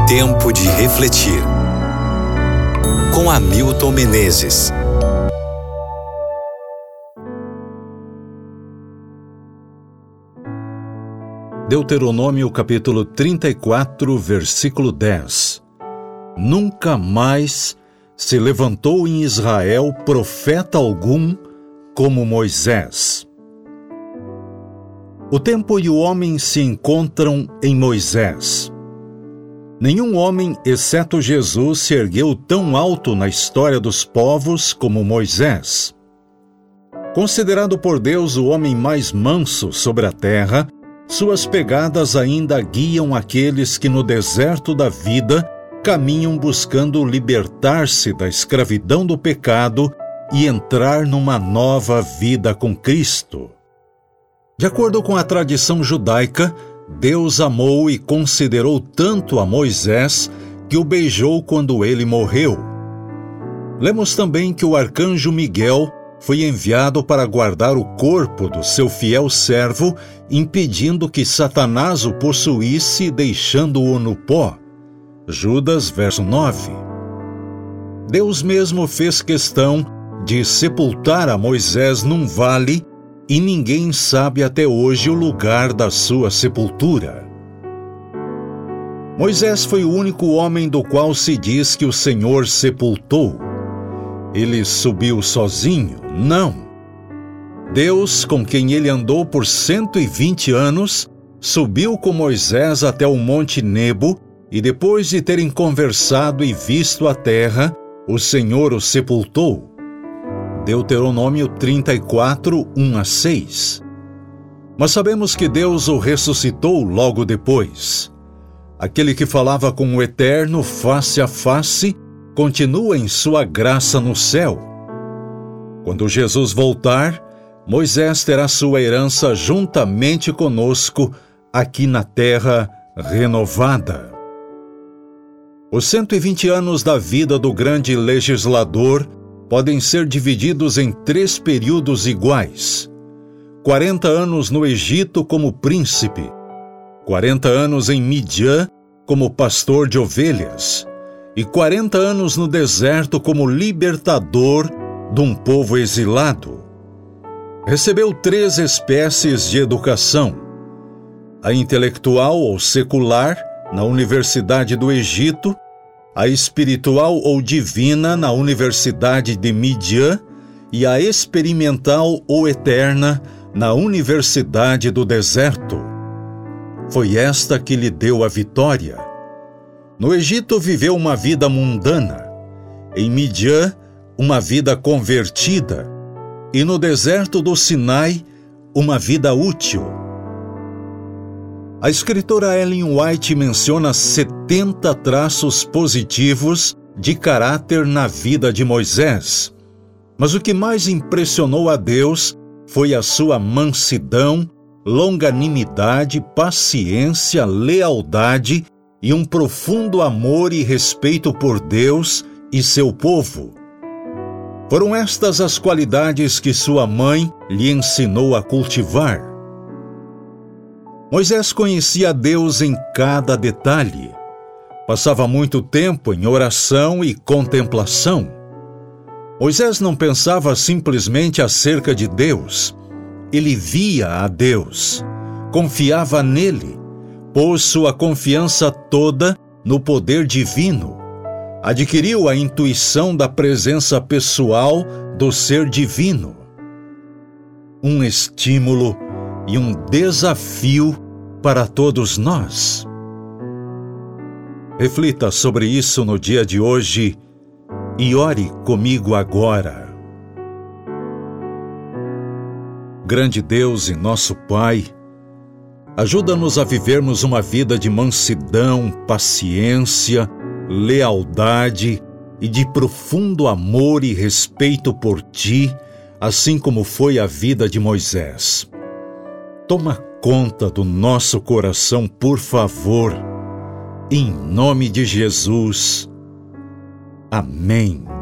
Tempo de refletir. Com Hamilton Menezes. Deuteronômio capítulo 34, versículo 10. Nunca mais se levantou em Israel profeta algum como Moisés. O tempo e o homem se encontram em Moisés. Nenhum homem, exceto Jesus, se ergueu tão alto na história dos povos como Moisés. Considerado por Deus o homem mais manso sobre a terra, suas pegadas ainda guiam aqueles que no deserto da vida caminham buscando libertar-se da escravidão do pecado e entrar numa nova vida com Cristo. De acordo com a tradição judaica, Deus amou e considerou tanto a Moisés que o beijou quando ele morreu. Lemos também que o arcanjo Miguel foi enviado para guardar o corpo do seu fiel servo, impedindo que Satanás o possuísse, deixando-o no pó. Judas, verso 9. Deus mesmo fez questão de sepultar a Moisés num vale, e ninguém sabe até hoje o lugar da sua sepultura. Moisés foi o único homem do qual se diz que o Senhor sepultou. Ele subiu sozinho? Não. Deus, com quem ele andou por 120 anos, subiu com Moisés até o Monte Nebo, e depois de terem conversado e visto a terra, o Senhor o sepultou. Deuteronômio 34, 1-6. Mas sabemos que Deus o ressuscitou logo depois. Aquele que falava com o Eterno face a face, continua em sua graça no céu. Quando Jesus voltar, Moisés terá sua herança juntamente conosco aqui na terra renovada. Os 120 anos da vida do grande legislador podem ser divididos em 3 períodos iguais: 40 anos no Egito como príncipe, 40 anos em Midian como pastor de ovelhas, e 40 anos no deserto como libertador de um povo exilado. Recebeu 3 espécies de educação: a intelectual ou secular, na Universidade do Egito; a espiritual ou divina, na Universidade de Midian; e a experimental ou eterna, na Universidade do Deserto. Foi esta que lhe deu a vitória. No Egito viveu uma vida mundana, em Midian uma vida convertida, e no deserto do Sinai uma vida útil. A escritora Ellen White menciona 70 traços positivos de caráter na vida de Moisés, mas o que mais impressionou a Deus foi a sua mansidão, longanimidade, paciência, lealdade e um profundo amor e respeito por Deus e seu povo. Foram estas as qualidades que sua mãe lhe ensinou a cultivar. Moisés conhecia Deus em cada detalhe. Passava muito tempo em oração e contemplação. Moisés não pensava simplesmente acerca de Deus. Ele via a Deus, confiava nele, pôs sua confiança toda no poder divino, adquiriu a intuição da presença pessoal do ser divino. Um estímulo e um desafio para todos nós. Reflita sobre isso no dia de hoje e ore comigo agora. Grande Deus e nosso Pai, ajuda-nos a vivermos uma vida de mansidão, paciência, lealdade e de profundo amor e respeito por Ti, assim como foi a vida de Moisés. Toma conta do nosso coração, por favor, em nome de Jesus. Amém.